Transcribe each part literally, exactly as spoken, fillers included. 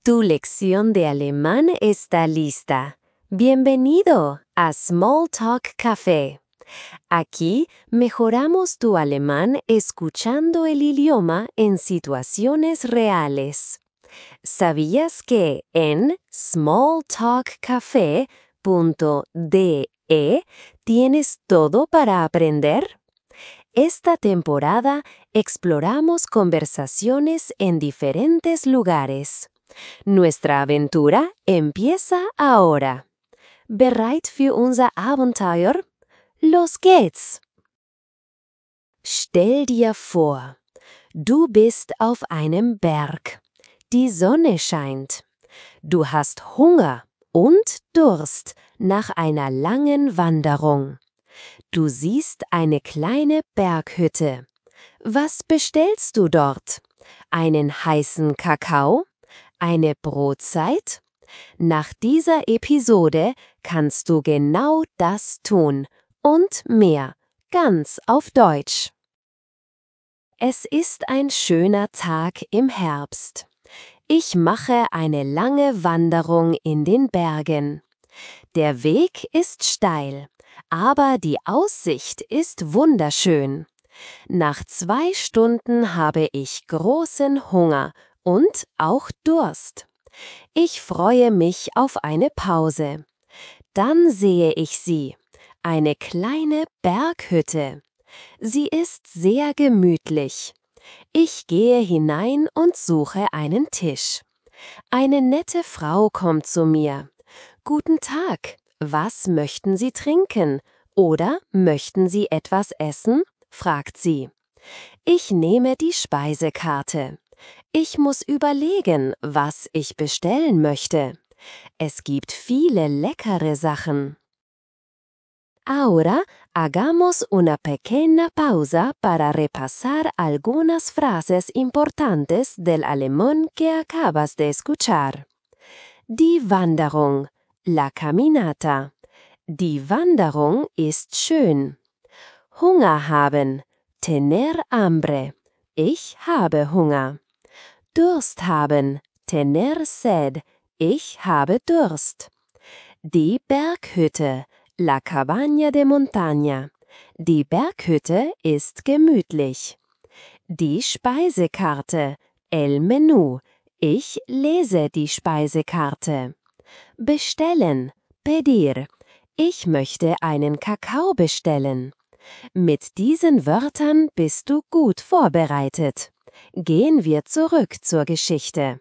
Tu lección de alemán está lista. Bienvenido a Small Talk Café. Aquí mejoramos tu alemán escuchando el idioma en situaciones reales. ¿Sabías que en small talk cafe punto de tienes todo para aprender? Esta temporada exploramos conversaciones en diferentes lugares. Nuestra aventura empieza ahora. Bereit für unser Abenteuer? Los geht's! Stell dir vor, du bist auf einem Berg. Die Sonne scheint. Du hast Hunger und Durst nach einer langen Wanderung. Du siehst eine kleine Berghütte. Was bestellst du dort? Einen heißen Kakao? Eine Brotzeit? Nach dieser Episode kannst du genau das tun und mehr, ganz auf Deutsch. Es ist ein schöner Tag im Herbst. Ich mache eine lange Wanderung in den Bergen. Der Weg ist steil, aber die Aussicht ist wunderschön. Nach zwei Stunden habe ich großen Hunger und auch Durst. Ich freue mich auf eine Pause. Dann sehe ich sie, eine kleine Berghütte. Sie ist sehr gemütlich. Ich gehe hinein und suche einen Tisch. Eine nette Frau kommt zu mir. Guten Tag, was möchten Sie trinken? Oder möchten Sie etwas essen? Fragt sie. Ich nehme die Speisekarte. Ich muss überlegen, was ich bestellen möchte. Es gibt viele leckere Sachen. Ahora hagamos una pequeña pausa para repasar algunas frases importantes del alemán que acabas de escuchar. Die Wanderung, la caminata. Die Wanderung ist schön. Hunger haben, tener hambre. Ich habe Hunger. Durst haben, tener sed. Ich habe Durst. Die Berghütte, la cabaña de montaña. Die Berghütte ist gemütlich. Die Speisekarte, el menú. Ich lese die Speisekarte. Bestellen, pedir. Ich möchte einen Kakao bestellen. Mit diesen Wörtern bist du gut vorbereitet. Gehen wir zurück zur Geschichte.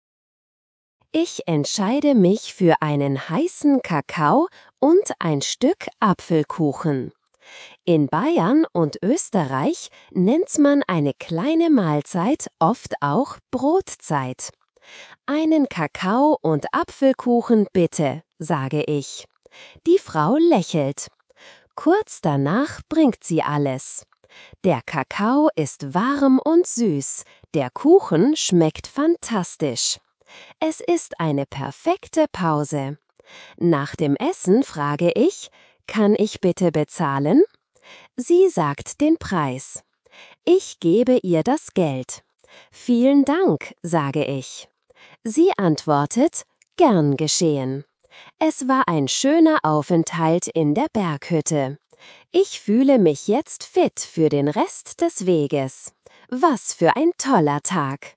Ich entscheide mich für einen heißen Kakao und ein Stück Apfelkuchen. In Bayern und Österreich nennt man eine kleine Mahlzeit oft auch Brotzeit. Einen Kakao und Apfelkuchen bitte, sage ich. Die Frau lächelt. Kurz danach bringt sie alles. Der Kakao ist warm und süß, der Kuchen schmeckt fantastisch. Es ist eine perfekte Pause. Nach dem Essen frage ich, kann ich bitte bezahlen? Sie sagt den Preis. Ich gebe ihr das Geld. Vielen Dank, sage ich. Sie antwortet, gern geschehen. Es war ein schöner Aufenthalt in der Berghütte. Ich fühle mich jetzt fit für den Rest des Weges. Was für ein toller Tag!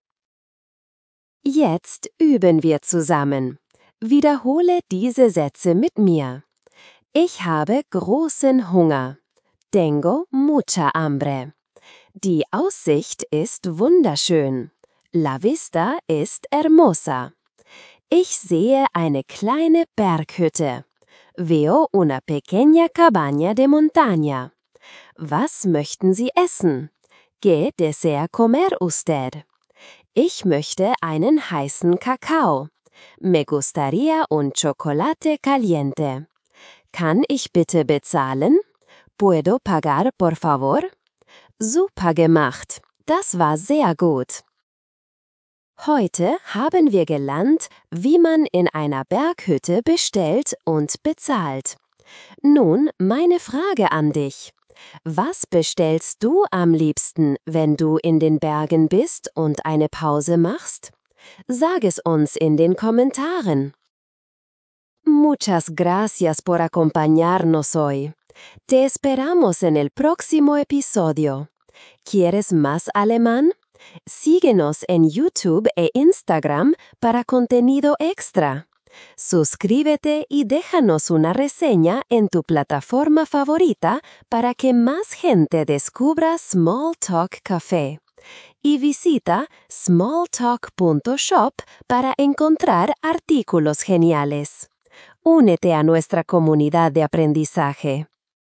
Jetzt üben wir zusammen. Wiederhole diese Sätze mit mir. Ich habe großen Hunger. Tengo mucha hambre. Die Aussicht ist wunderschön. La vista ist hermosa. Ich sehe eine kleine Berghütte. Veo una pequeña cabaña de montaña. Was möchten Sie essen? ¿Qué desea comer usted? Ich möchte einen heißen Kakao. Me gustaría un chocolate caliente. Kann ich bitte bezahlen? ¿Puedo pagar, por favor? Super gemacht. Das war sehr gut. Heute haben wir gelernt, wie man in einer Berghütte bestellt und bezahlt. Nun meine Frage an dich. Was bestellst du am liebsten, wenn du in den Bergen bist und eine Pause machst? Sag es uns in den Kommentaren. Muchas gracias por acompañarnos hoy. Te esperamos en el próximo episodio. ¿Quieres más alemán? Síguenos en YouTube e Instagram para contenido extra. Suscríbete y déjanos una reseña en tu plataforma favorita para que más gente descubra Smalltalk Café. Y visita smalltalk punto shop para encontrar artículos geniales. Únete a nuestra comunidad de aprendizaje.